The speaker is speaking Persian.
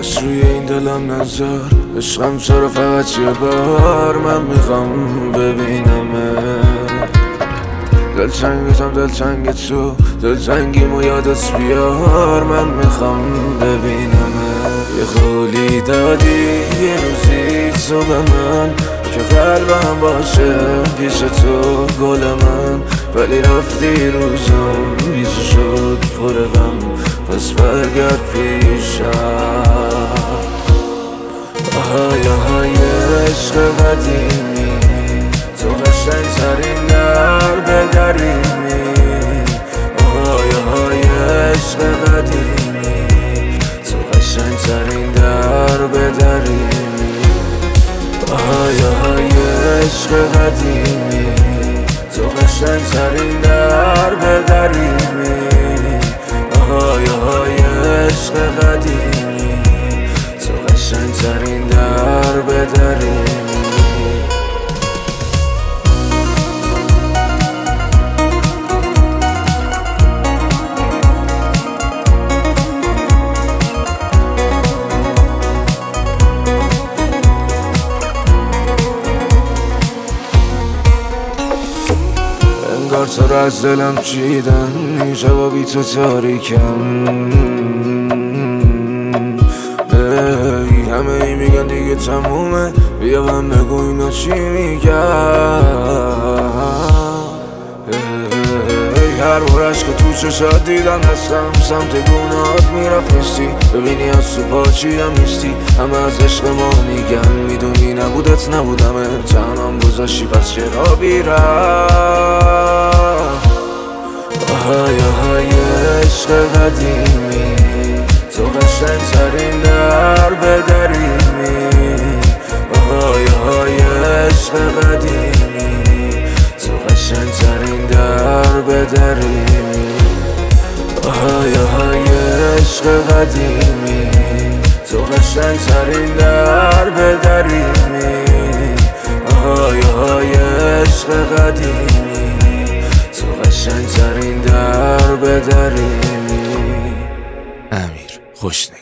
بس روی این دلم نذار. عشقم چرا فقط یه بار من میخوام ببینمه. دلتنگتم دلتنگ تو، دلتنگیمو یادت بیار من میخوام ببینمه. یه قولی دادی یه روزی تو به من که قلبم باشه پیش تو گل من، ولی رفتی روزم بیزو شد پر غم، پس برگرد پیشم. آهای آهای عشق قدیمی، تو قشنگ ترین در به دریمی. آهای آهای عشق قدیمی، تو قشنگ ترین در به دریمی. آهای آهای عشق قدیمی، تو قشنگ ترین در به دریمی. آهای آهای عشق قدیمی، تو قشنگ ترین در به دریمی. انگار تو رو از دلم چیدن، جوابی تو تاریکم. همه ای میگن دیگه تمومه، بیا من بگو اینا چی میگن. هر بار عشق تو چشات دیدم دستم سمت گونهات میرفت نیستی. ببینی از تو پاچیدم نیستی، همه از عشق ما میگن، میدونی نبودت نبودمه، تنهام گذاشتی پس چرا بیرم. آهای آهای عشق قدیمی، تو قشنگ ترین در به دریمی. آهای آهای عشق قدیمی، تو قشنگ ترین در به دریمی. آهای آهای عشق قدیمی، تو قشنگ ترین در به دریمی. آهای آهای عشق قدیمی، تو قشنگ ترین در به دریمی. امیر خوشنگ.